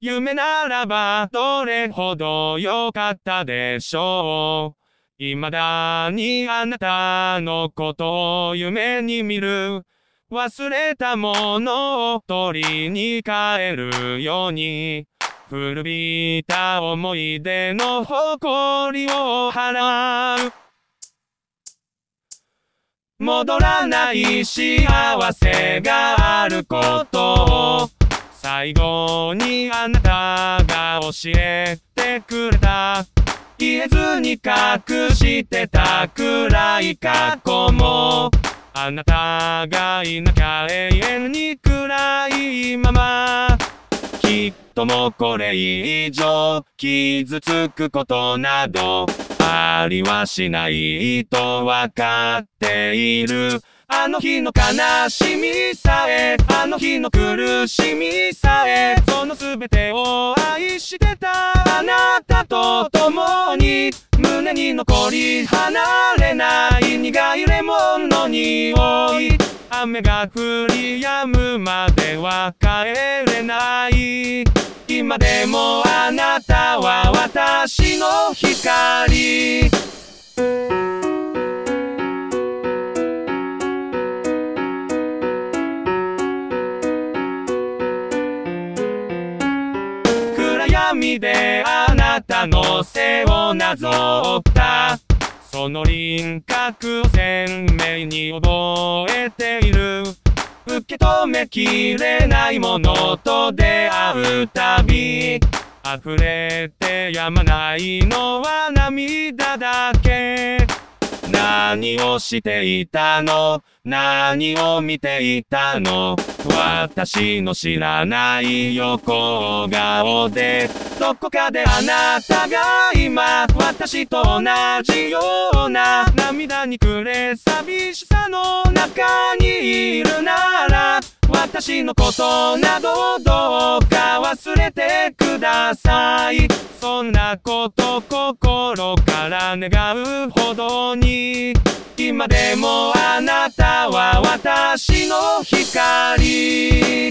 夢ならばどれほど良かったでしょう。未だにあなたのことを夢に見る。忘れたものを取りに帰るように。古びた思い出の誇りを払う。戻らない幸せがあることを最後にあなたが教えてくれた。言えずに隠してた暗い過去もあなたがいなきゃ永遠に暗いまま。きっともうこれ以上傷つくことなどありはしないとわかっている。あの日の悲しみさえ、あの日の苦しみさえ、そのすべてを愛してたあなたと共に胸に残り離れない苦いレモンの匂い。雨が降り止むまでは帰れない。今でもあなたは私の光。暗闇であなたの背をなぞったその輪郭を鮮明に覚えている。受け止めきれないものと出会うたび溢れてやまないのは涙だけ。何をしていたの？何を見ていたの？私の知らない横顔でどこかであなたが今私と同じような涙に暮れ寂しさの中にいるなら私のことなどどうか忘れてください。そんなこと心から願うほどに今でもあなたは私の光。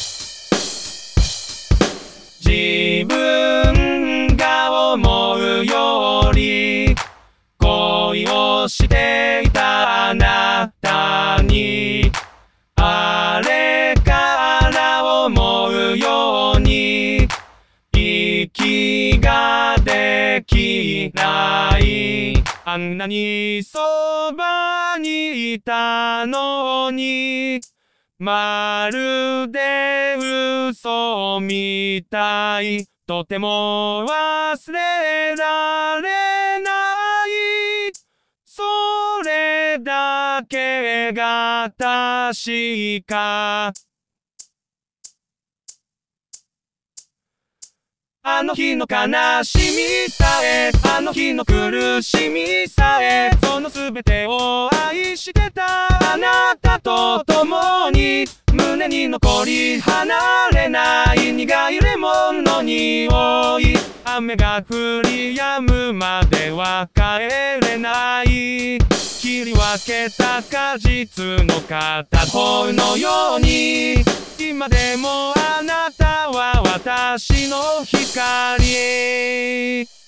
自分が思うより恋をしていたあなたにあれから思うように息ができない。あんなにそばにいたのにまるで嘘みたい。とても忘れられない。それだけが確か。あの日の悲しみさえ、あの日の苦しみさえ、そのすべてを愛してたあなたと共に胸に残り離れない苦いレモンの匂い。雨が降り止むまでは帰れない。切り分けた果実の片方のように今でもあなたは私の光。